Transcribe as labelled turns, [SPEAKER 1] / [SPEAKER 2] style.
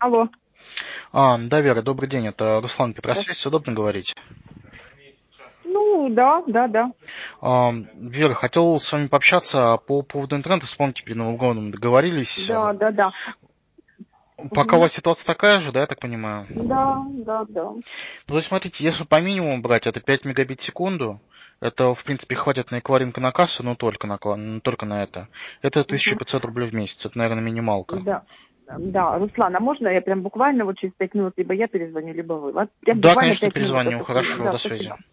[SPEAKER 1] Алло.
[SPEAKER 2] Да, Вера, добрый день. Это Руслан Петросвязь. Удобно говорить?
[SPEAKER 1] Ну, да.
[SPEAKER 2] Вера, хотел с вами пообщаться по поводу интернета. Вспомните, перед Новым годом договорились.
[SPEAKER 1] Да.
[SPEAKER 2] Пока у
[SPEAKER 1] Мгм.
[SPEAKER 2] вас ситуация такая же, да, я так понимаю?
[SPEAKER 1] Да.
[SPEAKER 2] Ну, то есть, смотрите, если по минимуму брать, это 5 мегабит в секунду. Это, в принципе, хватит на эквайринг и на кассу, но только на это. Это
[SPEAKER 1] Мгм.
[SPEAKER 2] 1500 рублей в месяц. Это, наверное, минималка.
[SPEAKER 1] Да. Да, Руслан, а можно я прям буквально вот через 5 минут, либо я перезвоню, либо вы? Вот прям
[SPEAKER 2] Да,
[SPEAKER 1] буквально
[SPEAKER 2] конечно,
[SPEAKER 1] 5 минут,
[SPEAKER 2] перезвоню.
[SPEAKER 1] это,
[SPEAKER 2] Хорошо,
[SPEAKER 1] да,
[SPEAKER 2] до связи.
[SPEAKER 1] спасибо.